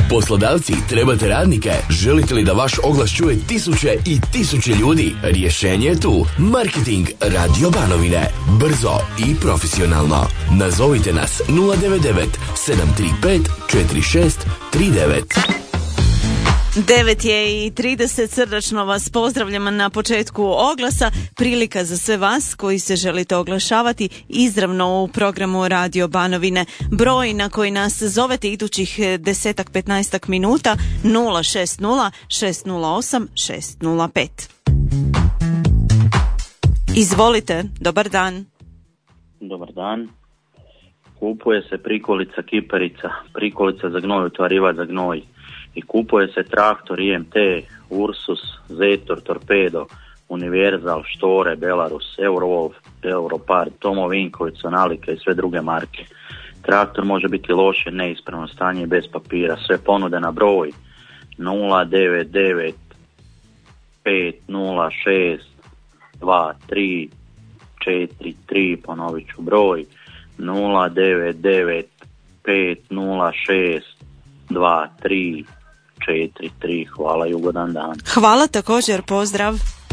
Poslodavci, trebate radnike? Želite li da vaš oglas čuje tisuće i tisuće ljudi? Rješenje je tu. Marketing Radio Banovine. Brzo i profesionalno. Nazovite nas 099 735 4639. 9:30, srdačno vas pozdravljam na početku oglasa. Prilika za sve vas koji se želite oglašavati izravno u programu Radio Banovine. Broj na koji nas zovete idućih 10-15 minuta 060 608 605. Izvolite, dobar dan. Dobar dan. Kupuje se prikolica kiperica, prikolica za gnoj, utvarivač za gnoj. I kupuje se traktor IMT, Ursus, Zetor, Torpedo, Univerzal, Štore, Belarus, Eurowolf, Europar, Tomo Vinković, Sonalika i sve druge marke. Traktor može biti loše, neispravno stanje i bez papira. Sve ponude na broj 099 506 23 43, ponovit ću broj 099 506 23 43. Hvala i ugodan dan. Hvala također, pozdrav.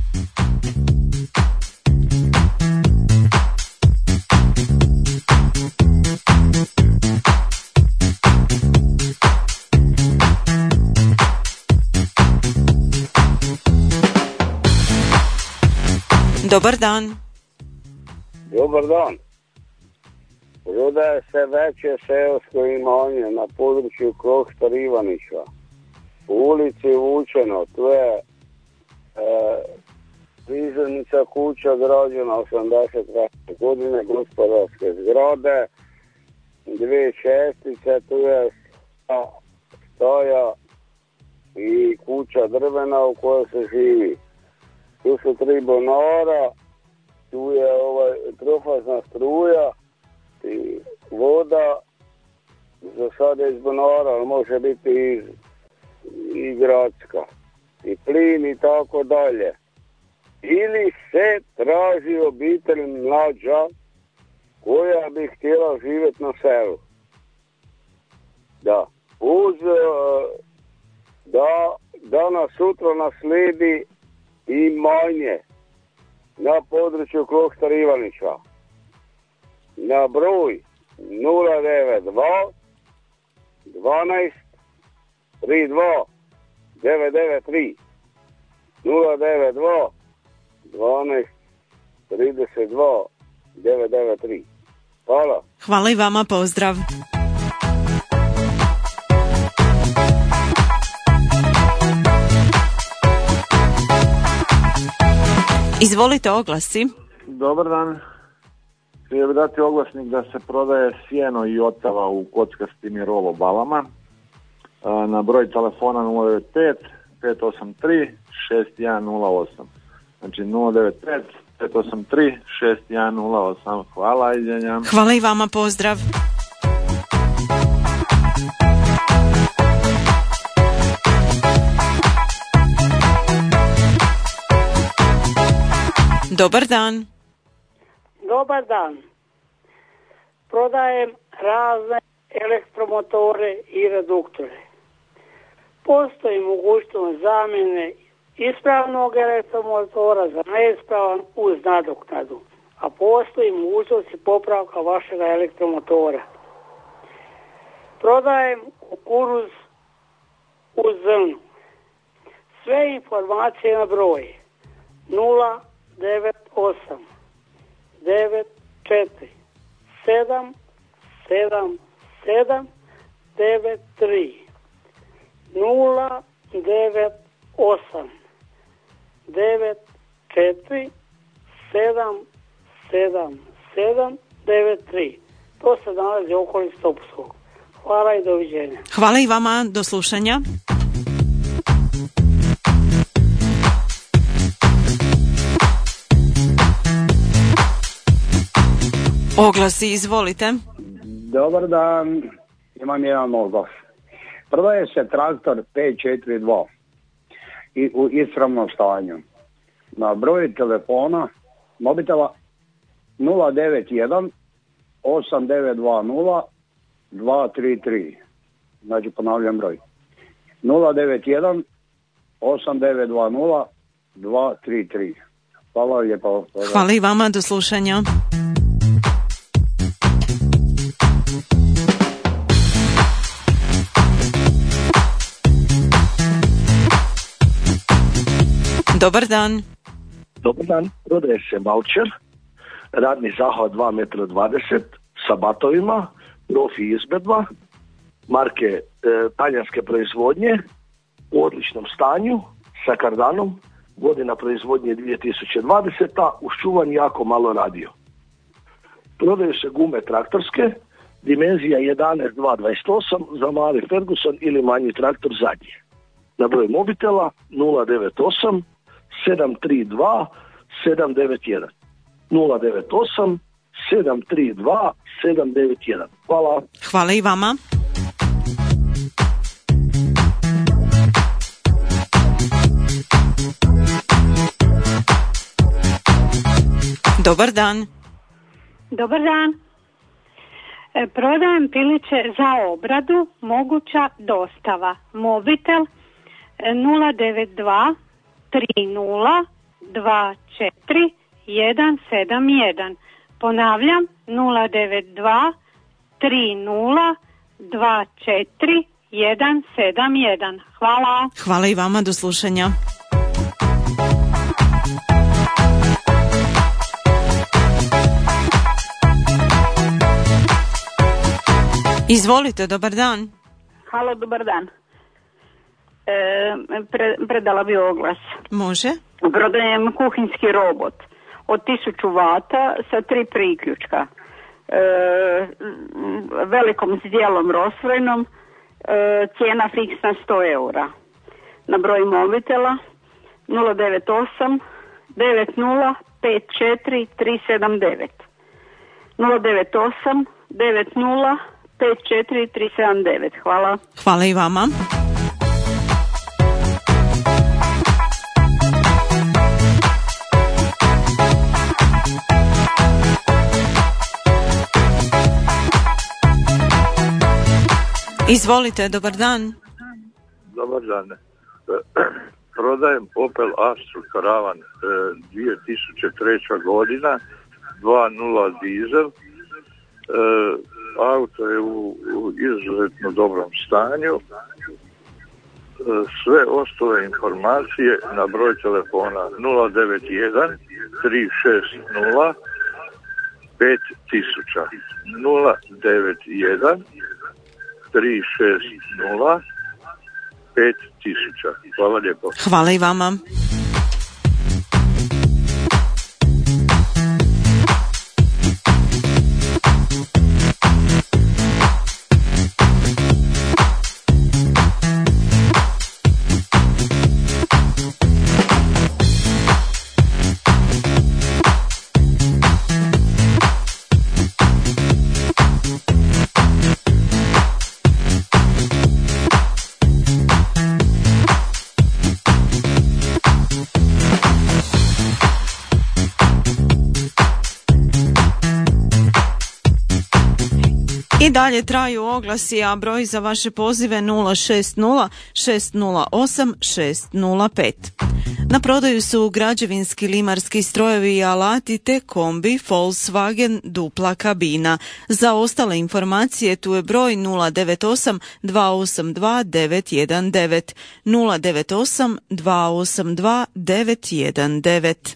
Dobar dan. Dobar dan. Prodaje se veće seosko imanje na području Kloštar Ivanića. U ulici Vučeno, tu je prizemnica kuća građena 83. godine, gospodarske zgrade, 2 čestice, tu je stoja i kuća drvena u kojoj se živi. Tu su 3 bonara, tu je trofazna struja i voda, za sada iz bonara, ali može biti i gradska, i plin i tako dalje. Ili se traži obitelj mlađa koja bi htjela živjeti na selu. Da, uz da nas sutra naslijedi imanje na području Kloštar Ivanića na broj 092 12 32 993 092 12 32 993. Hvala. Hvala i vama, pozdrav. Izvolite, oglasi. Dobar dan. Htio bih dati oglasnik da se prodaje sjeno i otava u kockastim i rolo balama na broj telefona 095 583 6108. Znači 095 583 6108. Hvala, izvinjam. Hvala i vama, pozdrav. Dobar dan. Dobar dan. Prodajem razne elektromotore i reduktore. Postoji mogućnost zamjene ispravnog elektromotora za neispravan uz nadoknadu, a postoji mogućnost i popravka vašeg elektromotora. Prodajem kukuruz uz zrnu. Sve informacije na broj 098 94 7 7 7 9 3 098 9 4 7 7 7 9 3. To se nalazi u okolici Topuskog. Hvala i doviđenja. Hvala i vama, do slušanja. Oglasi, izvolite. Dobar dan, imam jedan oglas. Prodaje se traktor 542 i u ispravnom stanju. Na broj telefona mobitela 091 8920 233. Znači ponavljam broj 091 8920 233. Hvala lijepo. Hvala i vama, do slušanja. Dobar dan. Dobar dan, prodaje se vaučer, radni zahvat 2,20 m sa batovima, profi izvedba, marke talijanske proizvodnje, u odličnom stanju, sa kardanom, godina proizvodnje 2020, uz čuvan jako malo radio. Prodaju se gume traktorske, dimenzija 11.228 za mali Ferguson ili manji traktor zadnji. Na broj mobitela 098 732 791. 098 732 791. Hvala. Hvala i vama. Dobar dan. Dobar dan. Prodajem piliće za obradu, moguća dostava. Mobitel 092 30 24 171. Ponavljam 092 30 24 171. Hvala. Hvala i vama, do slušanja. Izvolite, dobar dan. Halo, dobar dan. Predala bi oglas. Može. Prodajem kuhinski robot od 1000 vata sa 3 priključka. Velikom zdjelom rosvojnom, cijena fiksna 100 eura. Na broj mobitela 098 90 54 379. 098 90 54379. Hvala. Hvala i vama. Izvolite, dobar dan. Dobar dan. Prodajem Opel Astra Karavan 2003. godina, 2.0 dizel. Auto je u izuzetno dobrom stanju. Sve ostale informacije na broj telefona 091 360 5000. 091 360 5000. Hvala lijepo. Hvala i vama. I dalje traju oglasi, a broj za vaše pozive 060 608 605. Na prodaju su građevinski limarski strojevi i alati te kombi Volkswagen dupla kabina. Za ostale informacije tu je broj 098 282 919. 098 282 919.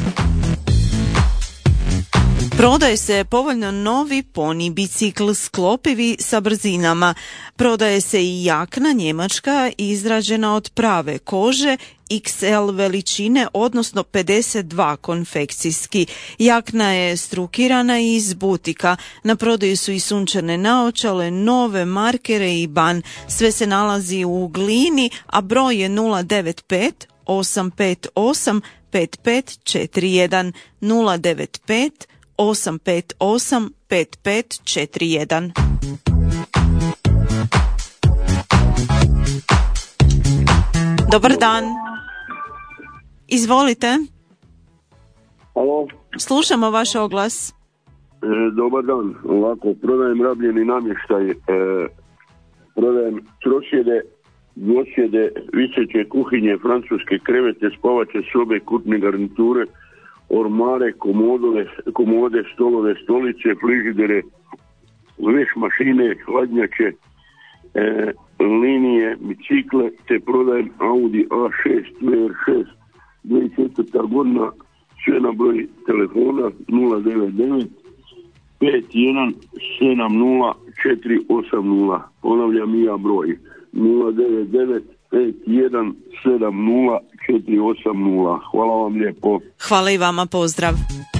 Prodaje se povoljno novi poni bicikl sklopivi sa brzinama. Prodaje se i jakna njemačka izrađena od prave kože XL veličine, odnosno 52 konfekcijski. Jakna je strukirana iz butika. Na prodaju su i sunčane naočale, nove markere i ban. Sve se nalazi u Glini, a broj je 095 858 5541. 095 858 5541. Dobar dan. Izvolite. Alo. Slušamo vaš oglas. Dobar dan. Ovako, prodajem rabljeni namještaj, prodajem trošjede dvosjede, viseće kuhinje, francuske krevete, spavače sobe, kutne garniture, ormare, komode, stolove, stolice, frižidere, veš mašine, hladnjače, linije, bicikle, te prodajem Audi A6 VR6 2004. godina, sve na broj telefona 099 5170 480. Ponavljam i ja broj 099 5170 480. Hvala vam lijepo. Hvala i vama, pozdrav.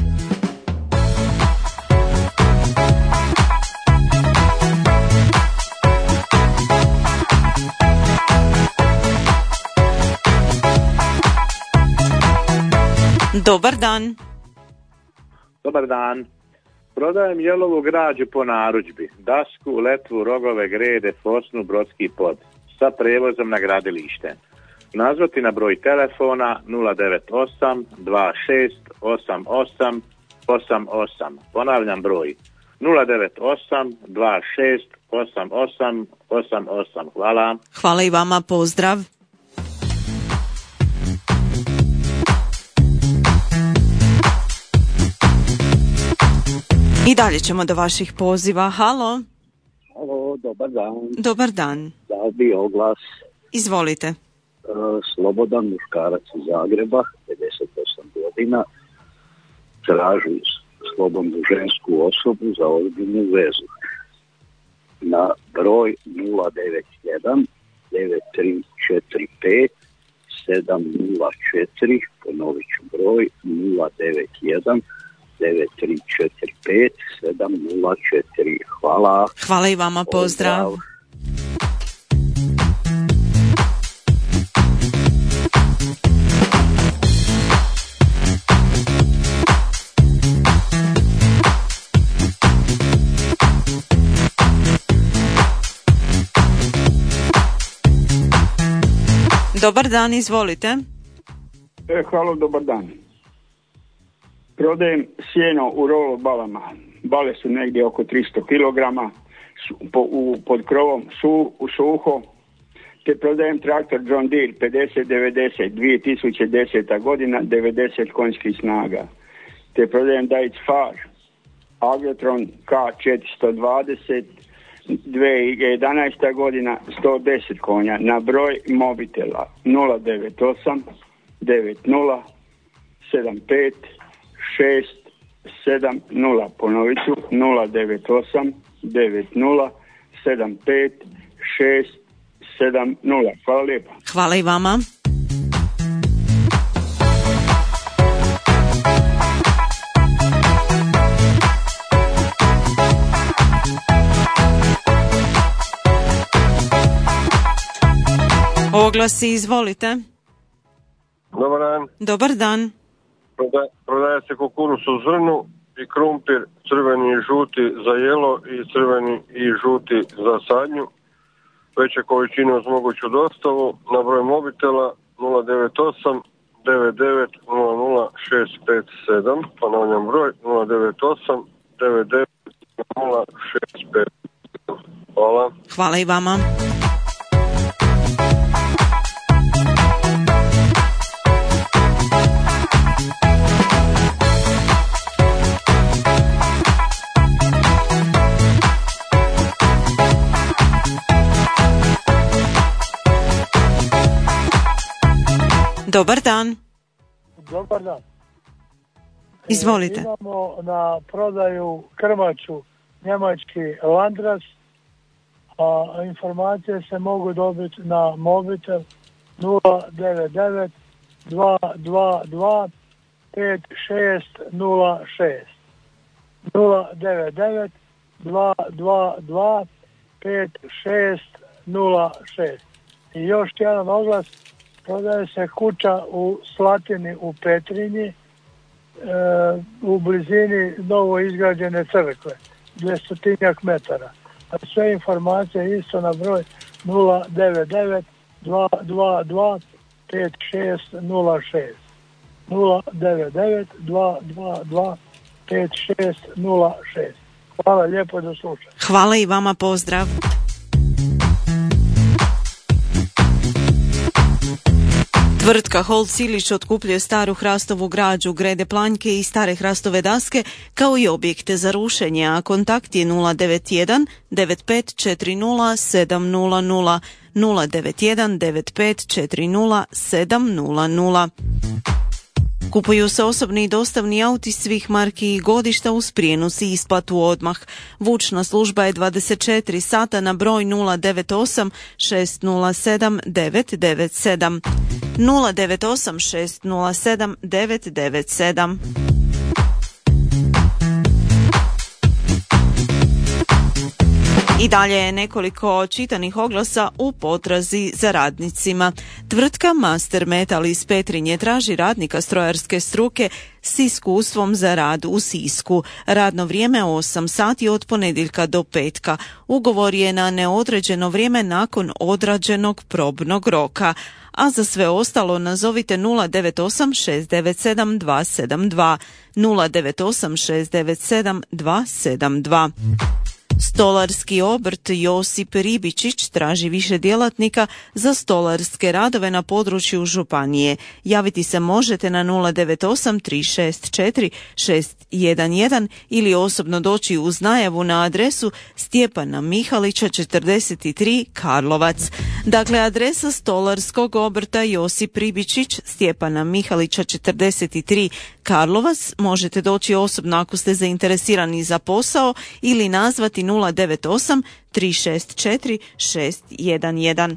Dobar dan. Dobar dan. Prodajem jelovu građu po narudžbi. Dasku, letvu, rogove, grede, fosnu, brodski pod. Sa prevozom na gradilište. Nazvati na broj telefona 098 26 88 88. Ponavljam broj 098 26 88 88. Hvala. Hvala i vama, pozdrav. I dalje ćemo do vaših poziva. Halo. Halo, dobar dan. Dobar dan. Dao bi oglas. Izvolite. Slobodan muškarac iz Zagreba, 58 godina, traži slobodnu žensku osobu za ozbiljnu vezu. Na broj 091 9345 704, ponovit ću broj 091 9345 704. Hvala. Hvala i vama, pozdrav. Dobar dan, izvolite. Hvala, dobar dan. Prodajem sjeno u rolo balama. Bale su negdje oko 300 kg pod krovom, suho. Te prodajem traktor John Deere 5090 2010. godina, 90 konjskih snaga. Te prodajem Daic Far Agrotron K420 2011. godina, 110 konja. Na broj mobitela 098 90 75 670. Ponovit ću 098 90 75 670. Hvala lijepa. Hvala i vama. Oglasi, izvolite. Dobar dan. Dobar dan. Prodaje se kukuruz u zrnu i krumpir crveni i žuti za jelo i crveni i žuti za sadnju. Veće količine uz moguću dostavu na broj mobitela 098 99 00 657. Ponavljam broj 098 99 00 657. Hvala. Hvala i vama. Dobar dan. Dobar dan. Izvolite. Imamo na prodaju krmaču njemački Landras, a informacije se mogu dobiti na mobitel 099 222 5606. 099 222 5606. I još jedan oglas. Prodaje se kuća u Slatini u Petrinji, u blizini novo izgrađene crkve, 200 metara. A sve informacije isto na broj 099 222 5606. 099 222 5606. Hvala lijepo, do slušanja. Hvala i vama, pozdrav. Tvrtka Hold Silić otkupljuje staru hrastovu građu, grede planjke i stare hrastove daske, kao i objekte za rušenje, a kontakt je 091 9540 700, 091 9540 700. Kupuju se osobni i dostavni auti svih marki i godišta uz prijenos i isplatu odmah. Vučna služba je 24 sata na broj 098 607 997. 098 607 997. I dalje je nekoliko čitanih oglasa u potrazi za radnicima. Tvrtka Master Metal iz Petrinje traži radnika strojarske struke s iskustvom za rad u Sisku. Radno vrijeme 8 sati od ponedjeljka do petka. Ugovor je na neodređeno vrijeme nakon odrađenog probnog roka. A za sve ostalo nazovite 098 697 272, 098 697 272. Stolarski obrt Josip Ribičić traži više djelatnika za stolarske radove na području županije. Javiti se možete na 098 364 611 ili osobno doći uz najavu na adresu Stjepana Mihalića 43 Karlovac. Dakle, adresa stolarskog obrta Josip Ribičić, Stjepana Mihalića 43 Karlovac. Možete doći osobno ako ste zainteresirani za posao ili nazvati 098 364 611.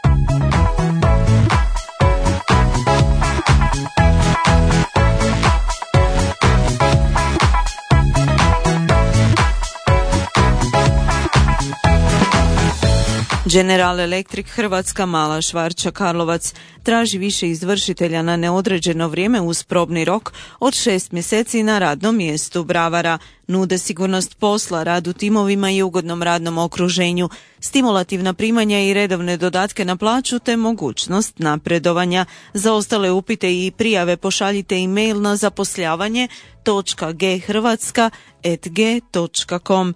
General Electric Hrvatska Mala Švarća Karlovac traži više izvršitelja na neodređeno vrijeme uz probni rok od 6 mjeseci na radnom mjestu bravara. Nude sigurnost posla, rad u timovima i ugodnom radnom okruženju, stimulativna primanja i redovne dodatke na plaću te mogućnost napredovanja. Za ostale upite i prijave pošaljite e-mail na zaposljavanje.ghrvatska@g.com,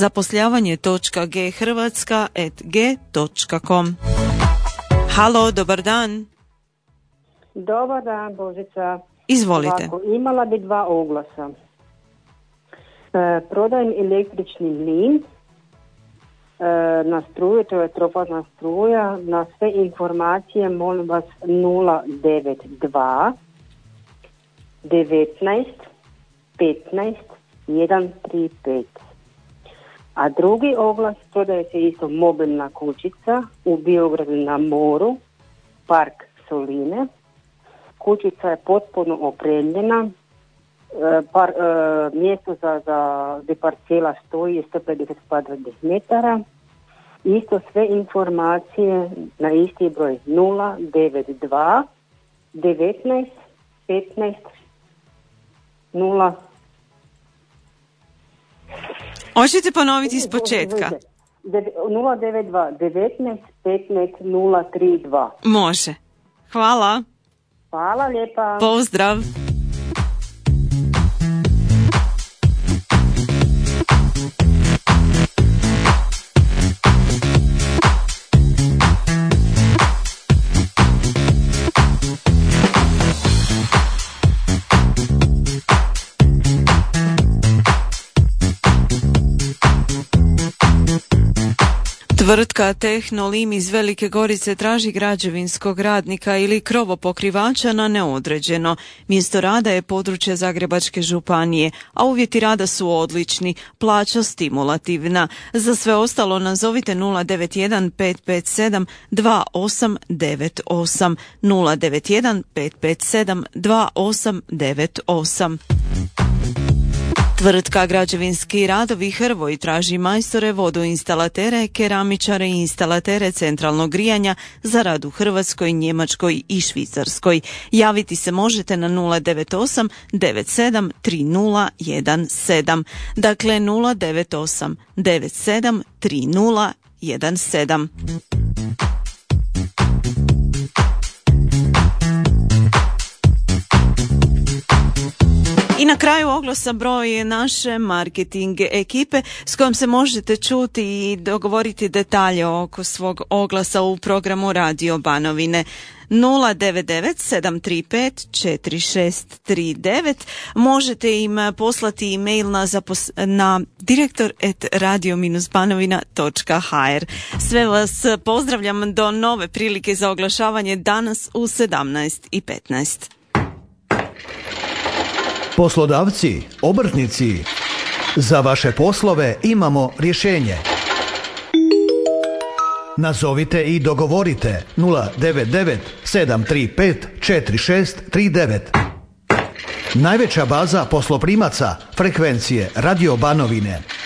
zaposljavanje.ghrvatska@g.com. Halo, dobar dan. Dobar dan, Božica. Izvolite. Ovako, imala bi 2 oglasa. Prodajem električni mlin na struju, to je tropazna struja. Na sve informacije molim vas 092 19 15 135. A drugi oglas, prodaje se isto mobilna kućica u Biogradu na moru, Park Soline. Kućica je potpuno opremljena. Mjesto gdje parcela stoji je 150 kvadratnih metara. Isto sve informacije na isti broj 092 19 15 0. Hoćete ponoviti iz početka? 092 19 15 032. Može. Hvala. Hvala lijepa. Pozdrav. Tvrtka Tehnolim iz Velike Gorice traži građevinskog radnika ili krovopokrivača na neodređeno. Mjesto rada je područje Zagrebačke županije, a uvjeti rada su odlični, plaća stimulativna. Za sve ostalo nazovite 091 557 2898, 091 557 2898. Tvrtka Građevinski radovi Hrvoj traži majstore, vodoinstalatere, keramičare i instalatere centralnog grijanja za rad u Hrvatskoj, Njemačkoj i Švicarskoj. Javiti se možete na 098 97 3017. Dakle 098 97 3017. I na kraju oglasa broj naše marketing ekipe s kojom se možete čuti i dogovoriti detalje oko svog oglasa u programu Radio Banovine. 099-735-4639. Možete im poslati e-mail na direktor@radio-banovina.hr. Sve vas pozdravljam do nove prilike za oglašavanje danas u 17:15. Poslodavci, obrtnici, za vaše poslove imamo rješenje. Nazovite i dogovorite 099-735-4639. Najveća baza posloprimaca frekvencije Radio Banovine.